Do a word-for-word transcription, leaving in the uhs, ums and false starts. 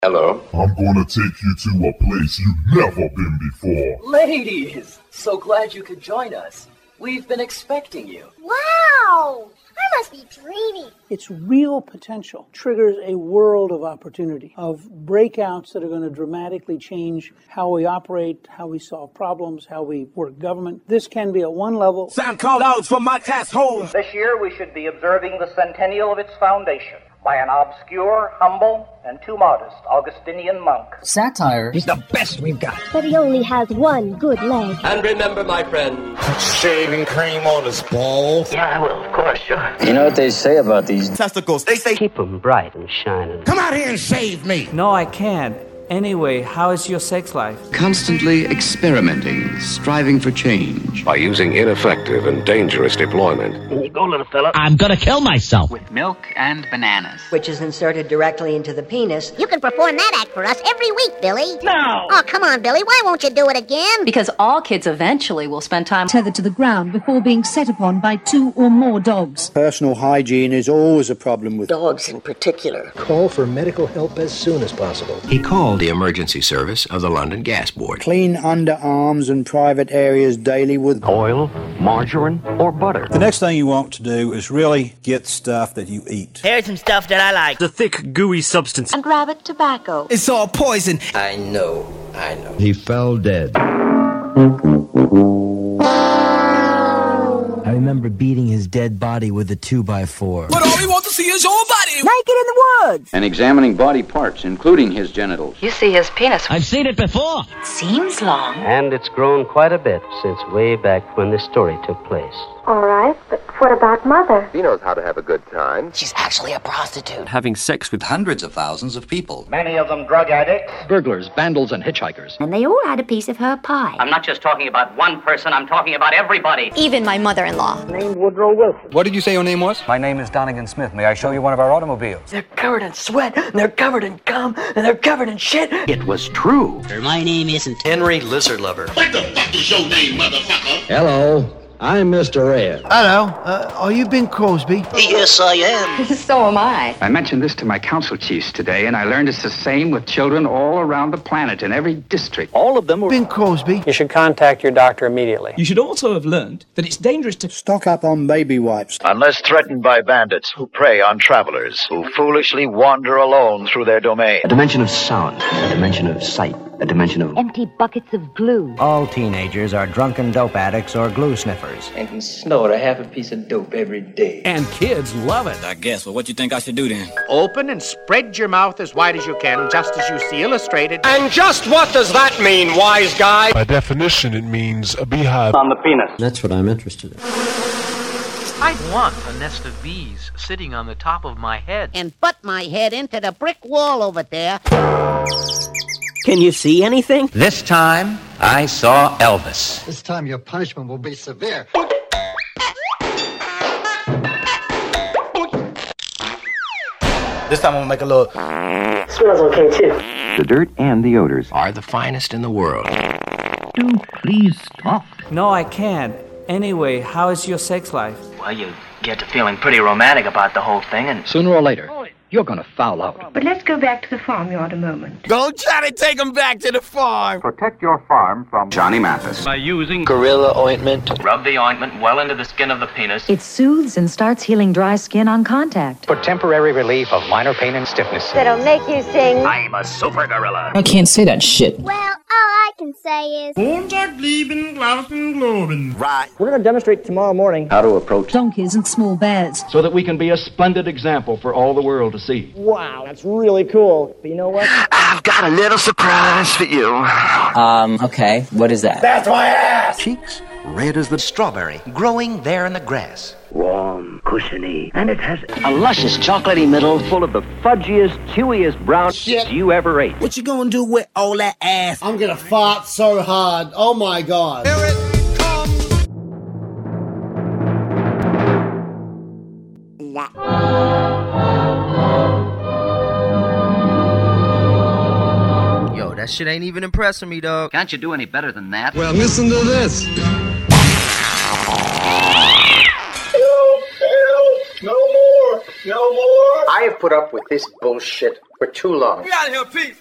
Hello. I'm gonna take you to a place you've never been before. Ladies, so glad you could join us. We've been expecting you. Wow! I must be dreaming. Its real potential triggers a world of opportunity, of breakouts that are going to dramatically change how we operate, how we solve problems, how we work government. This can be at one level. Sound call outs from my task hole. This year we should be observing the centennial of its foundation by an obscure, humble, and too modest Augustinian monk. Satire is the best we've got. But he only has one good leg. And remember, my friend, shaving cream on his balls. Yeah, I will, of course, sure. You know what they say about these testicles? They say keep them bright and shining. Come out here and shave me. No, I can't. Anyway, how is your sex life? Constantly experimenting, striving for change. By using ineffective and dangerous deployment. Here you go, little fella. I'm gonna kill myself. With milk and bananas. Which is inserted directly into the penis. You can perform that act for us every week, Billy. No! Oh, come on, Billy. Why won't you do it again? Because all kids eventually will spend time tethered to the ground before being set upon by two or more dogs. Personal hygiene is always a problem with dogs in particular. Call for medical help as soon as possible. He called the emergency service of the London Gas Board. Clean underarms and private areas daily with oil, margarine, or butter. The next thing you want to do is really get stuff that you eat. Here's some stuff that I like. The thick, gooey substance. And rabbit tobacco. It's all poison. I know, I know. He fell dead. I remember beating his dead body with a two by four. But all we want to see is your body. Naked in the woods. And examining body parts, including his genitals. You see his penis. I've seen it before. It seems long. And it's grown quite a bit since way back when this story took place. All right, but what about Mother? He knows how to have a good time. She's actually a prostitute. Having sex with hundreds of thousands of people. Many of them drug addicts. Burglars, vandals, and hitchhikers. And they all had a piece of her pie. I'm not just talking about one person, I'm talking about everybody. Even my mother-in-law. Named Woodrow Wilson. What did you say your name was? My name is Donegan Smith. May I show you one of our automobiles? They're covered in sweat, and they're covered in cum, and they're covered in shit. It was true. My name isn't Henry Lizard Lover. What the fuck is your name, motherfucker? Hello. I'm Mister Red. Hello. Uh, are you Ben Crosby? Yes, I am. So am I. I mentioned this to my council chiefs today, and I learned it's the same with children all around the planet in every district. All of them were Ben Crosby. You should contact your doctor immediately. You should also have learned that it's dangerous to stock up on baby wipes. Unless threatened by bandits who prey on travelers, who foolishly wander alone through their domain. A dimension of sound, a dimension of sight, a dimension of empty buckets of glue. All teenagers are drunken dope addicts or glue sniffers. And can snort a half a piece of dope every day. And kids love it. I guess. Well, what you think I should do then? Open and spread your mouth as wide as you can, just as you see illustrated. And just what does that mean, wise guy? By definition, it means a beehive. on the penis. That's what I'm interested in. I'd want a nest of bees sitting on the top of my head. And butt my head into the brick wall over there. Can you see anything? This time, I saw Elvis. This time your punishment will be severe. This time I'm gonna make a little. Smells okay, too. The dirt and the odors Are the finest in the world. Do please stop. No, I can't. Anyway, how is your sex life? Well, you get to feeling pretty romantic about the whole thing, and Sooner or later, you're gonna foul out. But let's go back to the farmyard a moment. Don't try to take him back to the farm. Protect your farm from Johnny Mathis. by using Gorilla ointment. rub the ointment well into the skin of the penis. It soothes and starts healing dry skin on contact. For temporary relief of minor pain and stiffness. That'll make you sing. I'm a super gorilla. I can't say that shit. Well, all I can say is. Right. We're going to demonstrate tomorrow morning How to approach Donkeys and small bears. So that we can be a splendid example for all the world to see. Wow, that's really cool. But you know what? I've got a little surprise for you. Um, okay. What is that? That's my ass. Cheeks red as the Strawberry, growing there in the grass. Warm, cushiony, and it has A luscious chocolatey middle. full of the fudgiest, chewiest brown shit you ever ate. What you gonna do with all that ass? I'm gonna fart so hard. Oh my god. Here it comes. Yo, that shit ain't even impressing me, dog. Can't you do any better than that? Well, listen to this. No more. No more? I have put up with this bullshit for too long. Get out of here, Pete!